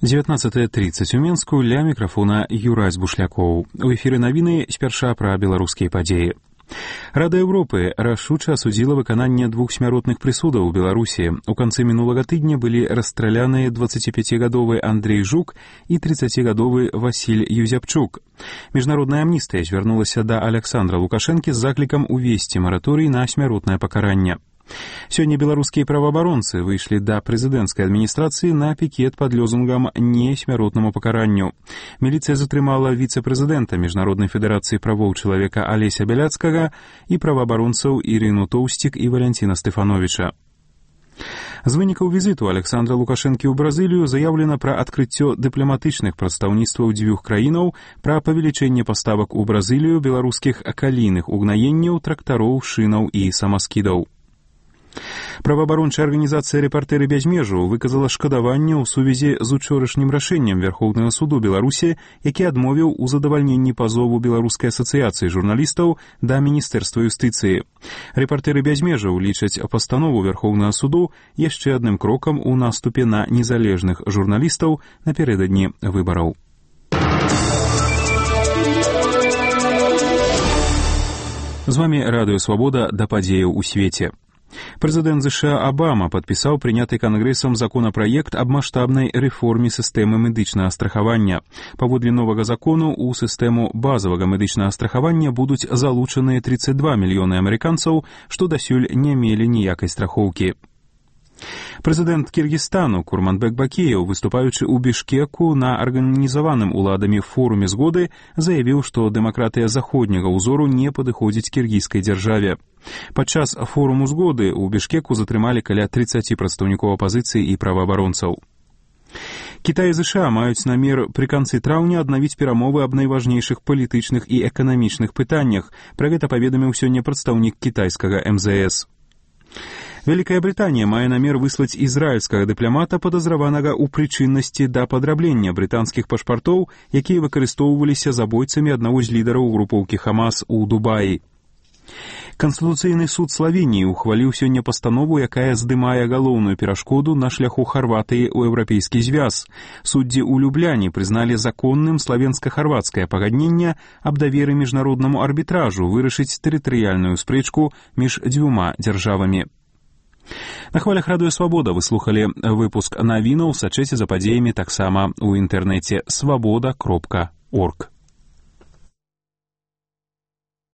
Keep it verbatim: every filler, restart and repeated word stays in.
дзевятнаццатая тридцать у Менску, ля мікрафона Юрась Бушлякоў. У эфіры навіны спярша пра беларускія падзеі. Рада Еўропы рашуча асудзіла выкананне двух смяротных прысудаў у Беларусі. У канцы мінулага тыдня былі расстраляныя дваццаціпяцігадовы Андрей Жук і трыццацігадовы Васіль Юзяпчук. Міжнародная амністыя звярнулася да Аляксандра Лукашэнкі з заклікам увесці мараторый на смяротнае пакаранне. Сёння беларускія праваабаронцы выйшлі да прэзідэнцкай адміністрацыі на пікет пад лёзунгам «Не смяротнаму пакаранню». Міліцыя затрымала віцэ-прэзідэнта Міжнароднай федэрацыі правоў чалавека Алеся Бяляцкага і праваабаронцаў Ірыну Тоўсцік і Валянціна Стэфановіча. З вынікаў візіту Аляксандра Лукашэнкі ў Бразылію заяўлена пра адкрыццё дыпламатычных прадстаўніцтваў дзвюх краінаў, пра павелічэнне паставак у Бразылію беларускіх акалійных угнаенняў, трактароў, шынаў і самаскідаў. Праваабарончая арганізацыя «Рэпартэры без межаў» выказала шкадаванне ў сувязі з учорашнім рашэннем Верхоўнага суду Беларусі, які адмовіў у задавальненні пазову Беларускай асацыяцыі журналістаў да Міністэрства юстыцыі. «Рэпартэры без межаў» лічаць пастанову Верхоўнага суду яшчэ адным крокам у наступе на незалежных журналістаў напярэдадні выбараў. З вамі Радыё Свабода да падзеяў у свеце. Прэзідэнт ЗША Абама падпісаў прыняты кангрэсам законапраект аб маштабнай рэформе сістэмы медычнага страхавання. Паводле новага закону ў сістэму базавага медычнага страхавання будуць залучаныя трыццаць два мільёны амерыканцаў, што дасюль не мелі ніякай страхоўкі. Прэзідэнт Кіргізстану Курманбек Бакіеў, выступаючы ў Бішкеку на арганізаваным уладамі форуме згоды, заявіў, што дэмакратыя заходняга ўзору не падыходзіць кіргізскай дзяржаве. Падчас форуму згоды ў Бішкеку затрымалі каля трыццаці прадстаўнікоў апазіцыі і праваабаронцаў. Кітай і ЗША маюць намер пры канцы траўня аднавіць перамовы аб найважнейшых палітычных і эканамічных пытаннях. Пра гэта паведаміў сёння прадстаўнік кітайскага эм зэ эс. Вялікая Брытанія мае намер выслаць ізраільскага дыпламата, падазраванага ў прычыннасці да падраблення брытанскіх пашпартоў, якія выкарыстоўваліся забойцамі аднаго з лідараў групоўкі Хамас у Дубаі. Канстытуцыйны суд Славеніі ухваліў сёння пастанову, якая здымае галоўную перашкоду на шляху Харватыі ў еўрапейскі звяз. Суддзі ў Любляне прызналі законным славенска-харвацкае пагадненне аб даверы міжнароднаму арбітражу вырашыць тэрытарыяльную спрэчку між дзвюма дзяржавамі. На хвалях Радыё Свабода вы слухалі выпуск навінаў, сачыце за падзеямі таксама ў інтэрнэце свабода кропка орг.